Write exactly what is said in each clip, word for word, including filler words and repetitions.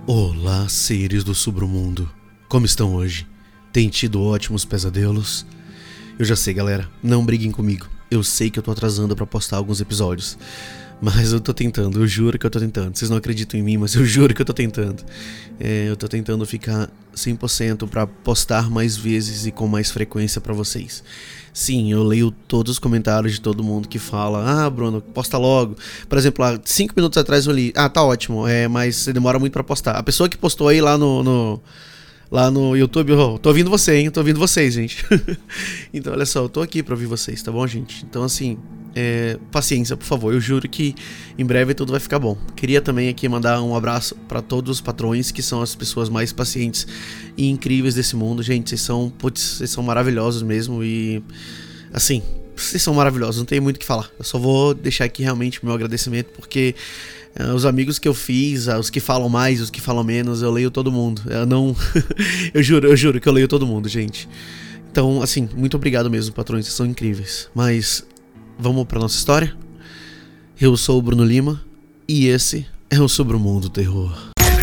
Olá, seres do submundo. Como estão hoje? Tem tido ótimos pesadelos? Eu já sei, galera, não briguem comigo. Eu sei que eu tô atrasando pra postar alguns episódios, mas eu tô tentando, eu juro que eu tô tentando. Vocês não acreditam em mim, mas eu juro que eu tô tentando. É, eu tô tentando ficar cem por cento pra postar mais vezes e com mais frequência pra vocês. Sim, eu leio todos os comentários de todo mundo que fala: ah, Bruno, posta logo. Por exemplo, há cinco minutos atrás eu li: ah, tá ótimo, é, mas você demora muito pra postar. A pessoa que postou aí lá no... no Lá no YouTube, oh, tô ouvindo você, hein? Tô ouvindo vocês, gente. Então, olha só, eu tô aqui pra ouvir vocês, tá bom, gente? Então, assim, é, paciência, por favor. Eu juro que em breve tudo vai ficar bom. Queria também aqui mandar um abraço pra todos os patrões, que são as pessoas mais pacientes e incríveis desse mundo. Gente, vocês são, putz, vocês são maravilhosos mesmo e, assim, vocês são maravilhosos, não tem muito o que falar. Eu só vou deixar aqui realmente o meu agradecimento, porque Uh, os amigos que eu fiz, uh, os que falam mais, os que falam menos, eu leio todo mundo. Eu não... eu juro, eu juro que eu leio todo mundo, gente. Então, assim, muito obrigado mesmo, patrões, vocês são incríveis. Mas, vamos pra nossa história? Eu sou o Bruno Lima, e esse é o Submundo Terror.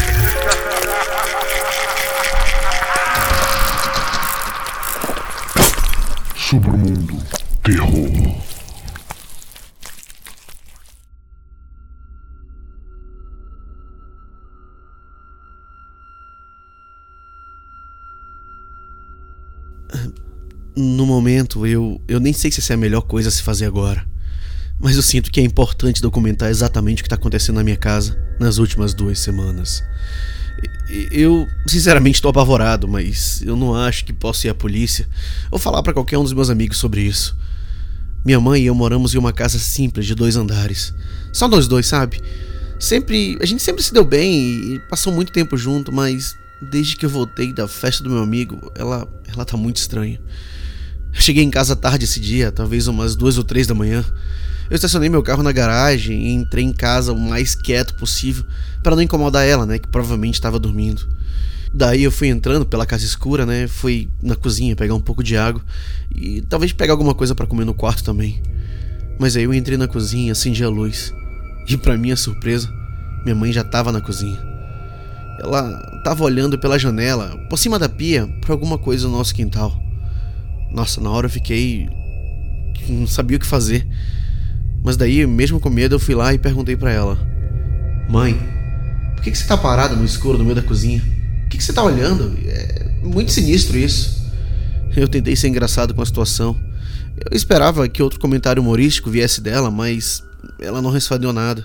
Submundo Terror. No momento, eu, eu nem sei se essa é a melhor coisa a se fazer agora, mas eu sinto que é importante documentar exatamente o que está acontecendo na minha casa nas últimas duas semanas. Eu, sinceramente, estou apavorado, mas eu não acho que posso ir à polícia ou falar para qualquer um dos meus amigos sobre isso. Minha mãe e eu moramos em uma casa simples de dois andares. Só nós dois, sabe? Sempre, a gente sempre se deu bem e passou muito tempo junto, mas desde que eu voltei da festa do meu amigo, ela, ela tá muito estranha. Eu cheguei em casa tarde esse dia, talvez umas duas ou três da manhã. Eu estacionei meu carro na garagem e entrei em casa o mais quieto possível para não incomodar ela, né, que provavelmente estava dormindo. Daí eu fui entrando pela casa escura, né, fui na cozinha pegar um pouco de água e talvez pegar alguma coisa para comer no quarto também. Mas aí eu entrei na cozinha, acendi a luz e, para minha surpresa, minha mãe já estava na cozinha. Ela estava olhando pela janela, por cima da pia, para alguma coisa no nosso quintal. Nossa, na hora eu fiquei... não sabia o que fazer. Mas daí, mesmo com medo, eu fui lá e perguntei pra ela: mãe, por que, que você tá parada no escuro no meio da cozinha? O que, que você tá olhando? É muito sinistro isso. Eu tentei ser engraçado com a situação. Eu esperava que outro comentário humorístico viesse dela, mas ela não respondeu nada.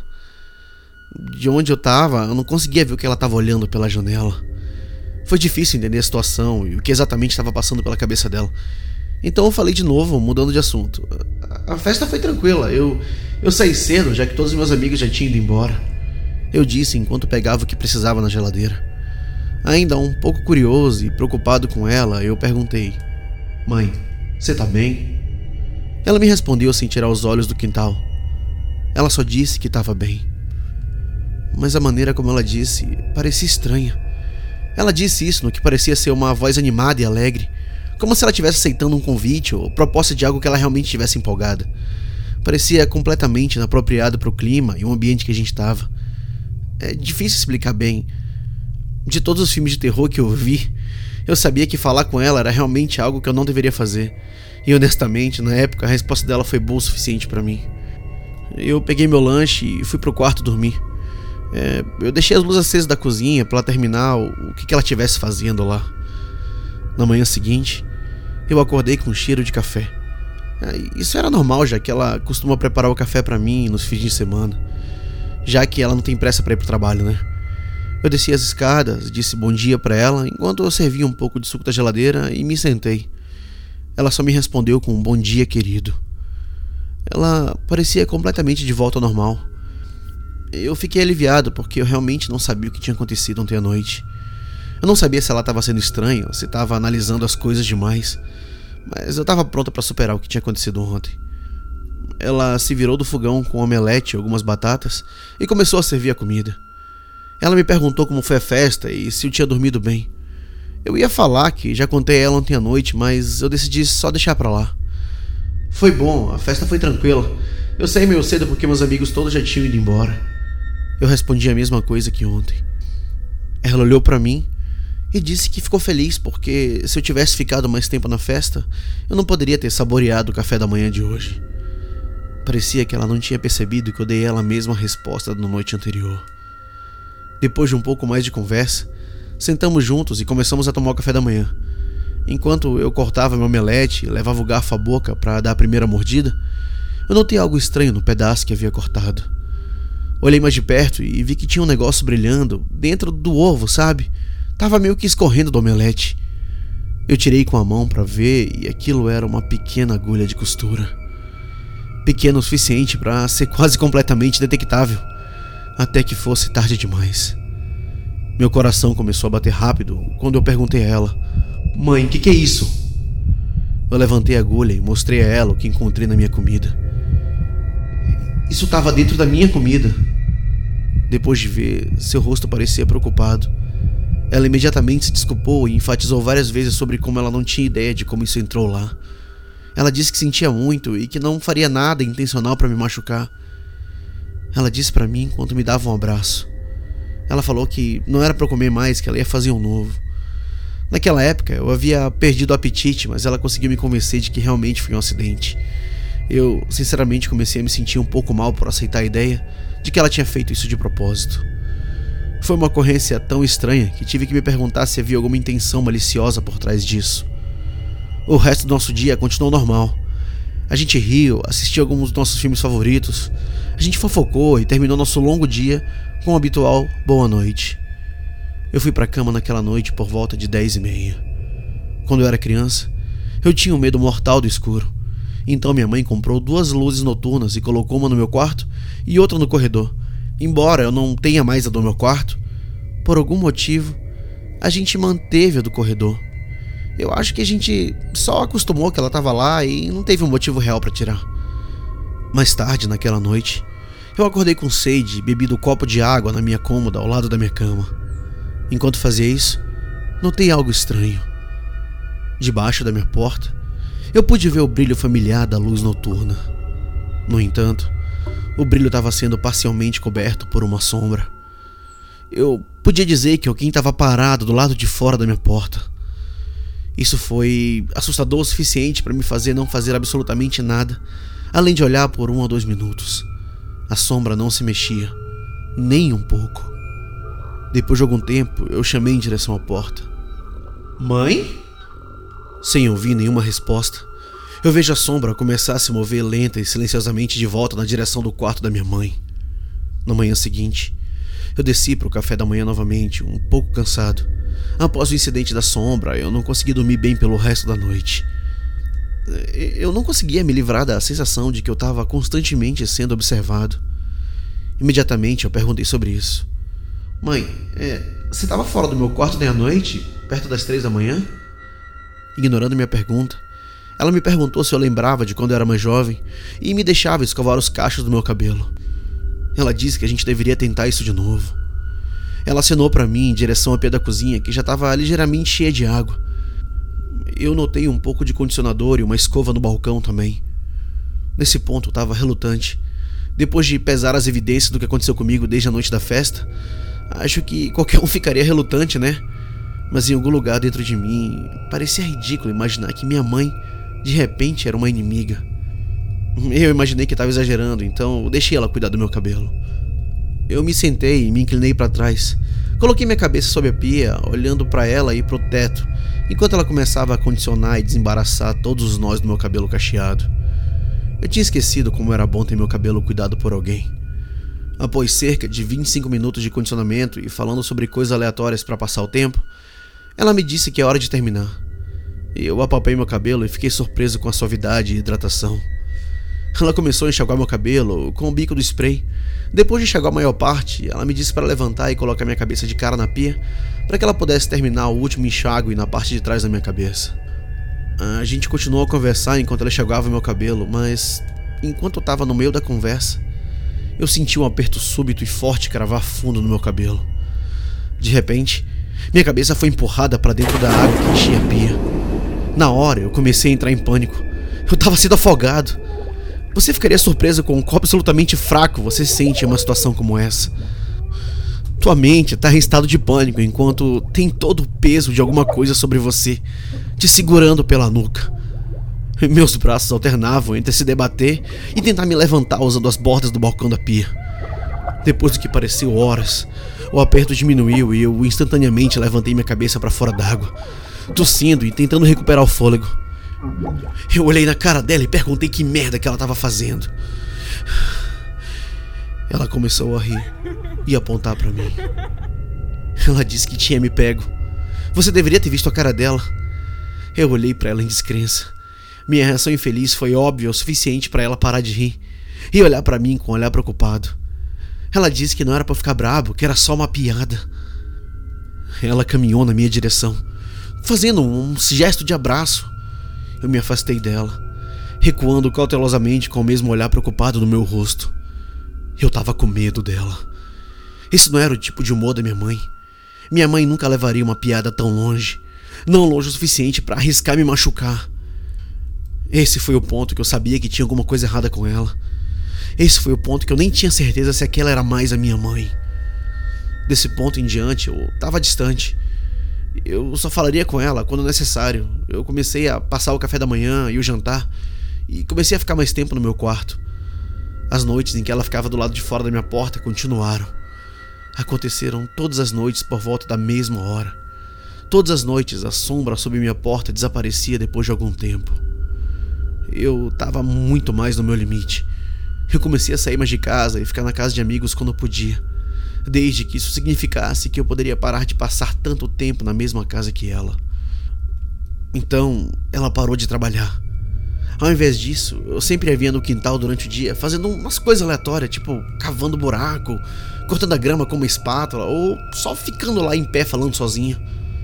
De onde eu tava, eu não conseguia ver o que ela tava olhando pela janela. Foi difícil entender a situação e o que exatamente estava passando pela cabeça dela. Então eu falei de novo, mudando de assunto. A festa foi tranquila, eu, eu saí cedo, já que todos os meus amigos já tinham ido embora. Eu disse enquanto pegava o que precisava na geladeira. Ainda um pouco curioso e preocupado com ela, eu perguntei: mãe, você tá bem? Ela me respondeu sem tirar os olhos do quintal. Ela só disse que estava bem. Mas a maneira como ela disse parecia estranha. Ela disse isso no que parecia ser uma voz animada e alegre, como se ela estivesse aceitando um convite ou proposta de algo que ela realmente estivesse empolgada. Parecia completamente inapropriado para o clima e o ambiente que a gente estava. É difícil explicar bem. De todos os filmes de terror que eu vi, eu sabia que falar com ela era realmente algo que eu não deveria fazer. E honestamente, na época, a resposta dela foi boa o suficiente para mim. Eu peguei meu lanche e fui pro quarto dormir. É, eu deixei as luzes acesas da cozinha para ela terminar o, o que, que ela estivesse fazendo lá. Na manhã seguinte, eu acordei com um cheiro de café. É, isso era normal, já que ela costuma preparar o café para mim nos fins de semana, já que ela não tem pressa para ir pro trabalho, né? Eu desci as escadas, disse bom dia para ela, enquanto eu servia um pouco de suco da geladeira e me sentei. Ela só me respondeu com um bom dia, querido. Ela parecia completamente de volta ao normal. Eu fiquei aliviado porque eu realmente não sabia o que tinha acontecido ontem à noite. Eu não sabia se ela estava sendo estranha ou se estava analisando as coisas demais, mas eu estava pronta para superar o que tinha acontecido ontem. Ela se virou do fogão com um omelete e algumas batatas e começou a servir a comida. Ela me perguntou como foi a festa e se eu tinha dormido bem. Eu ia falar que já contei a ela ontem à noite, mas eu decidi só deixar pra lá. Foi bom, a festa foi tranquila. Eu saí meio cedo porque meus amigos todos já tinham ido embora. Eu respondi a mesma coisa que ontem. Ela olhou pra mim e disse que ficou feliz porque se eu tivesse ficado mais tempo na festa, eu não poderia ter saboreado o café da manhã de hoje. Parecia que ela não tinha percebido que eu dei ela a mesma resposta da noite anterior. Depois de um pouco mais de conversa, sentamos juntos e começamos a tomar o café da manhã. Enquanto eu cortava meu omelete e levava o garfo à boca para dar a primeira mordida, eu notei algo estranho no pedaço que havia cortado. Olhei mais de perto e vi que tinha um negócio brilhando dentro do ovo, sabe? Tava meio que escorrendo do omelete. Eu tirei com a mão para ver e aquilo era uma pequena agulha de costura. Pequena o suficiente para ser quase completamente detectável, até que fosse tarde demais. Meu coração começou a bater rápido quando eu perguntei a ela: "Mãe, o que, que é isso?" Eu levantei a agulha e mostrei a ela o que encontrei na minha comida. Isso estava dentro da minha comida. Depois de ver, seu rosto parecia preocupado. Ela imediatamente se desculpou e enfatizou várias vezes sobre como ela não tinha ideia de como isso entrou lá. Ela disse que sentia muito e que não faria nada intencional para me machucar. Ela disse para mim enquanto me dava um abraço. Ela falou que não era para eu comer mais, que ela ia fazer um novo. Naquela época eu havia perdido o apetite, mas ela conseguiu me convencer de que realmente foi um acidente. Eu, sinceramente, comecei a me sentir um pouco mal por aceitar a ideia de que ela tinha feito isso de propósito. Foi uma ocorrência tão estranha que tive que me perguntar se havia alguma intenção maliciosa por trás disso. O resto do nosso dia continuou normal. A gente riu, assistiu alguns dos nossos filmes favoritos, a gente fofocou e terminou nosso longo dia com o habitual boa noite. Eu fui pra cama naquela noite por volta de dez e meia. Quando eu era criança, eu tinha um medo mortal do escuro. Então minha mãe comprou duas luzes noturnas e colocou uma no meu quarto e outra no corredor. Embora eu não tenha mais a do meu quarto, por algum motivo, a gente manteve a do corredor. Eu acho que a gente só acostumou que ela estava lá e não teve um motivo real para tirar. Mais tarde, naquela noite, eu acordei com sede e bebi do copo de água na minha cômoda ao lado da minha cama. Enquanto fazia isso, notei algo estranho. Debaixo da minha porta, eu pude ver o brilho familiar da luz noturna. No entanto, o brilho estava sendo parcialmente coberto por uma sombra. Eu podia dizer que alguém estava parado do lado de fora da minha porta. Isso foi assustador o suficiente para me fazer não fazer absolutamente nada, além de olhar por um ou dois minutos. A sombra não se mexia, nem um pouco. Depois de algum tempo, eu chamei em direção à porta. "Mãe?" Sem ouvir nenhuma resposta, eu vejo a sombra começar a se mover lenta e silenciosamente de volta na direção do quarto da minha mãe. Na manhã seguinte, eu desci para o café da manhã novamente, um pouco cansado. Após o incidente da sombra, eu não consegui dormir bem pelo resto da noite. Eu não conseguia me livrar da sensação de que eu estava constantemente sendo observado. Imediatamente eu perguntei sobre isso. "Mãe, é, você estava fora do meu quarto ontem à noite, perto das três da manhã?" Ignorando minha pergunta, ela me perguntou se eu lembrava de quando eu era mais jovem e me deixava escovar os cachos do meu cabelo. Ela disse que a gente deveria tentar isso de novo. Ela acenou para mim em direção à pia da cozinha, que já estava ligeiramente cheia de água. Eu notei um pouco de condicionador e uma escova no balcão também. Nesse ponto eu estava relutante. Depois de pesar as evidências do que aconteceu comigo desde a noite da festa, acho que qualquer um ficaria relutante, né? Mas em algum lugar dentro de mim, parecia ridículo imaginar que minha mãe, de repente, era uma inimiga. Eu imaginei que estava exagerando, então deixei ela cuidar do meu cabelo. Eu me sentei e me inclinei para trás. Coloquei minha cabeça sob a pia, olhando para ela e pro teto, enquanto ela começava a condicionar e desembaraçar todos os nós do meu cabelo cacheado. Eu tinha esquecido como era bom ter meu cabelo cuidado por alguém. Após cerca de vinte e cinco minutos de condicionamento e falando sobre coisas aleatórias para passar o tempo, ela me disse que é hora de terminar. Eu apalpei meu cabelo e fiquei surpreso com a suavidade e hidratação. Ela começou a enxaguar meu cabelo com o bico do spray. Depois de enxaguar a maior parte, ela me disse para levantar e colocar minha cabeça de cara na pia para que ela pudesse terminar o último enxágue na parte de trás da minha cabeça. A gente continuou a conversar enquanto ela enxaguava meu cabelo, mas enquanto eu estava no meio da conversa, eu senti um aperto súbito e forte cravar fundo no meu cabelo. De repente, minha cabeça foi empurrada para dentro da água que enchia a pia. Na hora, eu comecei a entrar em pânico. Eu estava sendo afogado. Você ficaria surpreso com o quão absolutamente fraco você se sente em uma situação como essa. Tua mente tá em estado de pânico enquanto tem todo o peso de alguma coisa sobre você, te segurando pela nuca. Meus braços alternavam entre se debater e tentar me levantar usando as bordas do balcão da pia. Depois do que pareceu horas, o aperto diminuiu e eu instantaneamente levantei minha cabeça para fora d'água, tossindo e tentando recuperar o fôlego. Eu olhei na cara dela e perguntei que merda que ela estava fazendo. Ela começou a rir e apontar para mim. Ela disse que tinha me pego. Você deveria ter visto a cara dela. Eu olhei para ela em descrença. Minha reação infeliz foi óbvia o suficiente para ela parar de rir e olhar para mim com um olhar preocupado. Ela disse que não era para ficar brabo, que era só uma piada. Ela caminhou na minha direção, fazendo um gesto de abraço. Eu me afastei dela, recuando cautelosamente com o mesmo olhar preocupado no meu rosto. Eu tava com medo dela. Esse não era o tipo de humor da minha mãe. Minha mãe nunca levaria uma piada tão longe, não longe o suficiente para arriscar me machucar. Esse foi o ponto que eu sabia que tinha alguma coisa errada com ela. Esse foi o ponto que eu nem tinha certeza se aquela era mais a minha mãe. Desse ponto em diante, eu tava distante. Eu só falaria com ela quando necessário. Eu comecei a passar o café da manhã e o jantar, e comecei a ficar mais tempo no meu quarto. As noites em que ela ficava do lado de fora da minha porta continuaram. Aconteceram todas as noites por volta da mesma hora. Todas as noites a sombra sob minha porta desaparecia depois de algum tempo. Eu tava muito mais no meu limite. Eu comecei a sair mais de casa e ficar na casa de amigos quando eu podia, desde que isso significasse que eu poderia parar de passar tanto tempo na mesma casa que ela. Então, ela parou de trabalhar. Ao invés disso, eu sempre a via no quintal durante o dia, fazendo umas coisas aleatórias, tipo cavando buraco, cortando a grama com uma espátula, ou só ficando lá em pé falando sozinha.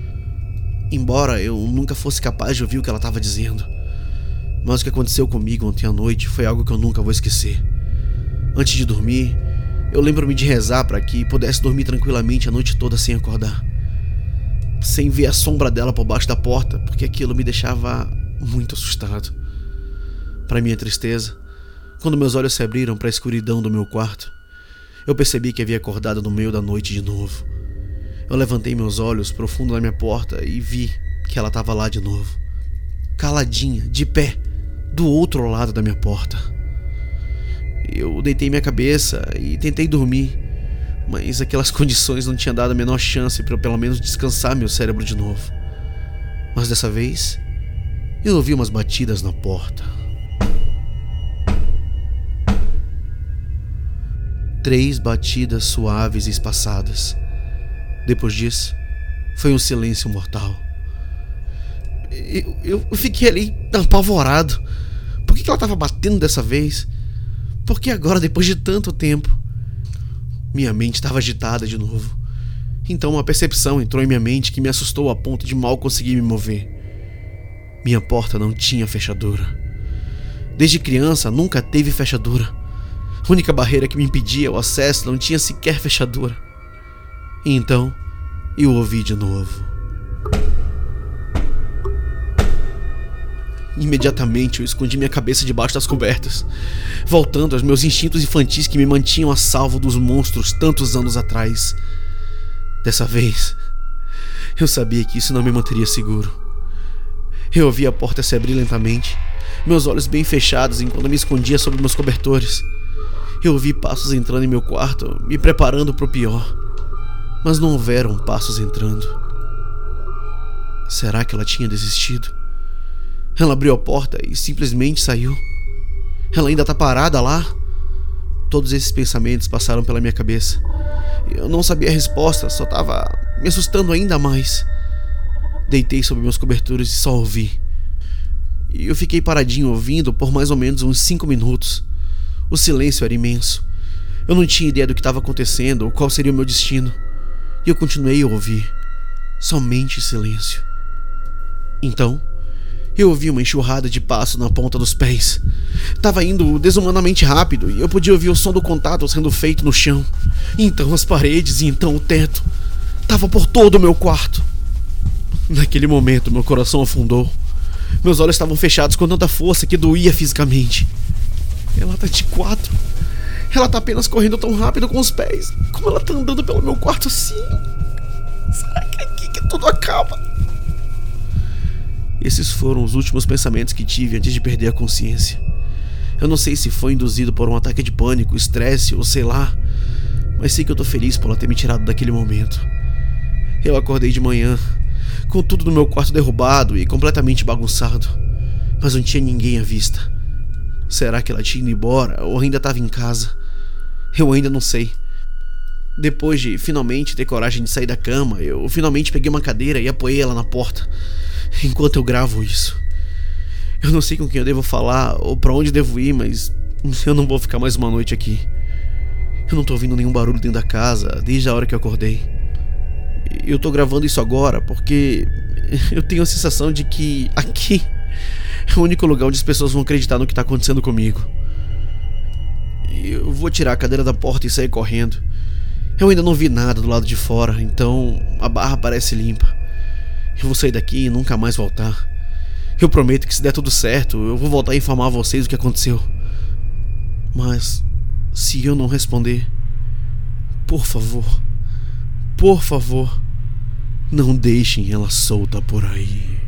Embora eu nunca fosse capaz de ouvir o que ela estava dizendo. Mas o que aconteceu comigo ontem à noite foi algo que eu nunca vou esquecer. Antes de dormir, eu lembro-me de rezar para que pudesse dormir tranquilamente a noite toda sem acordar, sem ver a sombra dela por baixo da porta, porque aquilo me deixava muito assustado. Para minha tristeza, quando meus olhos se abriram para a escuridão do meu quarto, eu percebi que havia acordado no meio da noite de novo. Eu levantei meus olhos para o fundo da minha porta e vi que ela estava lá de novo, caladinha, de pé, do outro lado da minha porta. Eu deitei minha cabeça e tentei dormir, mas aquelas condições não tinham dado a menor chance para eu pelo menos descansar meu cérebro de novo. Mas dessa vez, eu ouvi umas batidas na porta. Três batidas suaves e espaçadas. Depois disso, foi um silêncio mortal. Eu, eu fiquei ali apavorado. Por que ela estava batendo dessa vez? Por que agora, depois de tanto tempo? Minha mente estava agitada de novo. Então uma percepção entrou em minha mente que me assustou a ponto de mal conseguir me mover. Minha porta não tinha fechadura. Desde criança nunca teve fechadura. A única barreira que me impedia o acesso não tinha sequer fechadura. E então eu ouvi de novo. Imediatamente eu escondi minha cabeça debaixo das cobertas, voltando aos meus instintos infantis que me mantinham a salvo dos monstros tantos anos atrás. Dessa vez, eu sabia que isso não me manteria seguro. Eu ouvi a porta se abrir lentamente, meus olhos bem fechados enquanto me escondia sob meus cobertores. Eu ouvi passos entrando em meu quarto, me preparando para o pior. Mas não houveram passos entrando. Será que ela tinha desistido? Ela abriu a porta e simplesmente saiu. Ela ainda tá parada lá? Todos esses pensamentos passaram pela minha cabeça. Eu não sabia a resposta, só tava me assustando ainda mais. Deitei sobre meus cobertores e só ouvi. E eu fiquei paradinho ouvindo por mais ou menos uns cinco minutos. O silêncio era imenso. Eu não tinha ideia do que estava acontecendo ou qual seria o meu destino. E eu continuei a ouvir. Somente silêncio. Então, eu ouvi uma enxurrada de passos na ponta dos pés. Tava indo desumanamente rápido e eu podia ouvir o som do contato sendo feito no chão. Então as paredes e então o teto. Tava por todo o meu quarto. Naquele momento meu coração afundou. Meus olhos estavam fechados com tanta força que doía fisicamente. Ela tá de quatro. Ela tá apenas correndo tão rápido com os pés, como ela tá andando pelo meu quarto assim. Será que é aqui que tudo acaba? Esses foram os últimos pensamentos que tive antes de perder a consciência. Eu não sei se foi induzido por um ataque de pânico, estresse ou sei lá, mas sei que eu tô feliz por ela ter me tirado daquele momento. Eu acordei de manhã, com tudo no meu quarto derrubado e completamente bagunçado, mas não tinha ninguém à vista. Será que ela tinha ido embora ou ainda estava em casa? Eu ainda não sei. Depois de finalmente ter coragem de sair da cama, eu finalmente peguei uma cadeira e apoiei ela na porta, enquanto eu gravo isso. Eu não sei com quem eu devo falar ou pra onde devo ir, mas eu não vou ficar mais uma noite aqui. Eu não tô ouvindo nenhum barulho dentro da casa desde a hora que eu acordei. Eu tô gravando isso agora porque eu tenho a sensação de que aqui é o único lugar onde as pessoas vão acreditar no que tá acontecendo comigo. Eu vou tirar a cadeira da porta e sair correndo. Eu ainda não vi nada do lado de fora, então a barra parece limpa. Eu vou sair daqui e nunca mais voltar. Eu prometo que se der tudo certo, eu vou voltar a informar vocês o que aconteceu. Mas se eu não responder, por favor, por favor, não deixem ela solta por aí.